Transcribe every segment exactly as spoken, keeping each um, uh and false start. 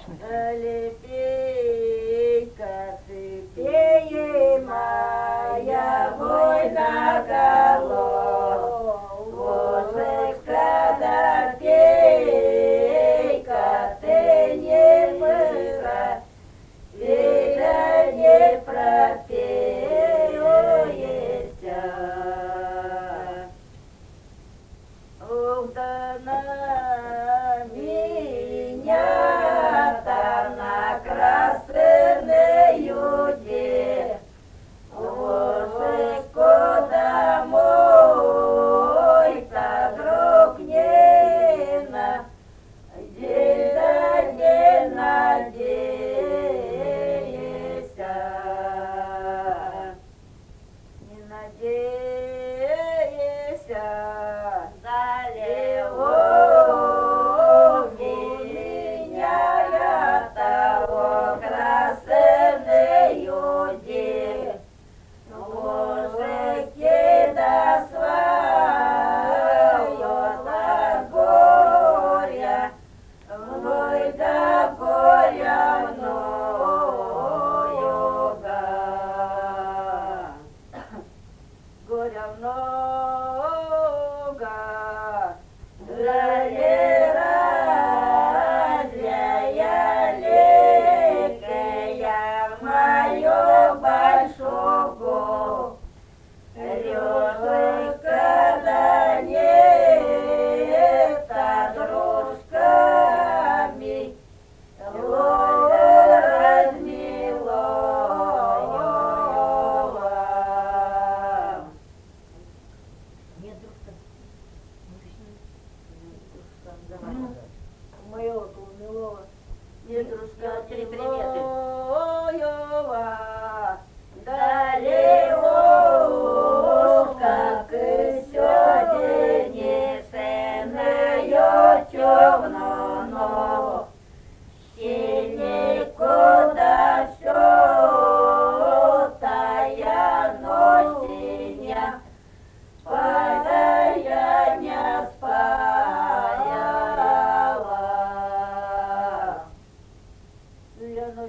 Лепейка, цепей моя, война голов, ложечка да пейка, ты не выра, веря не пропеешься. Ух, да на меня-то на красную де, ложечку домой-то, друг, не надей, да не надейся, не надейся. Залило меня я того красную де, ложечки да свое да горя, ой, да горя много, горя много. Разляя лекая мою большого, рёжика да нет, дружками размиловала. Нет, дружка. Моего умилова, не дружка, три приметы. Далеко, как и сегодня, сеною темно, но синейку да все тая носиня, спая не спаяла.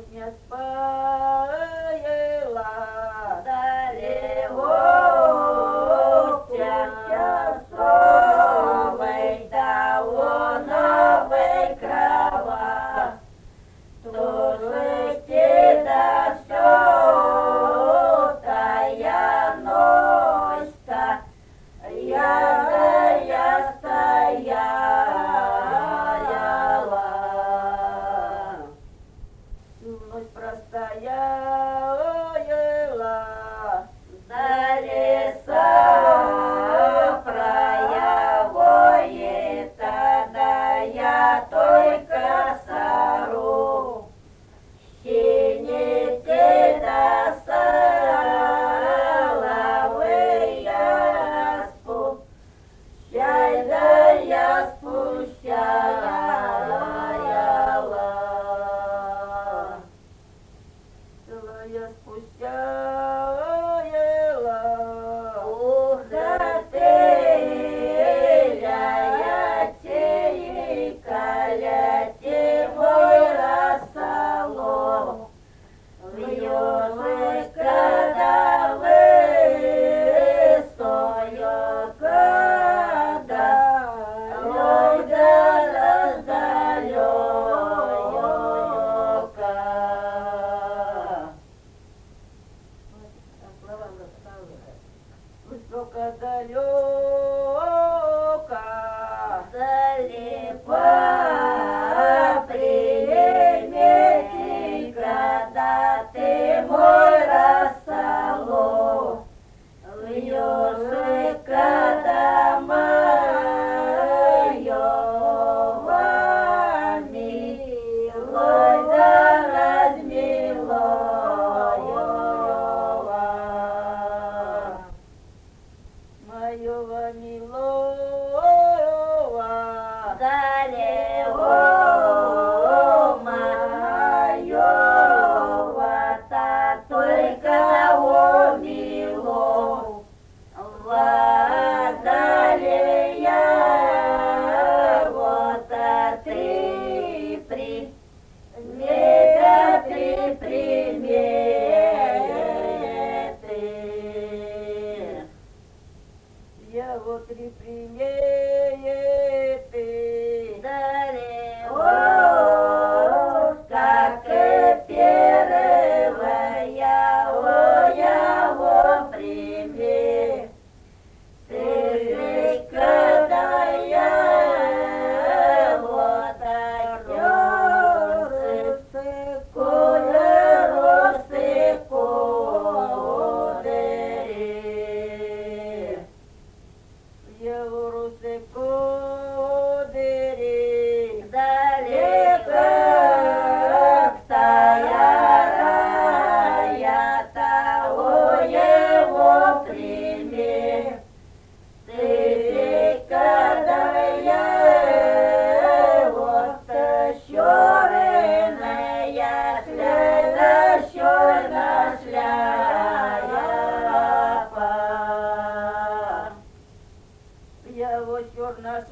Лево черна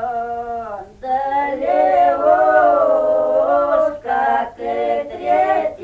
шляпа, Да левушка к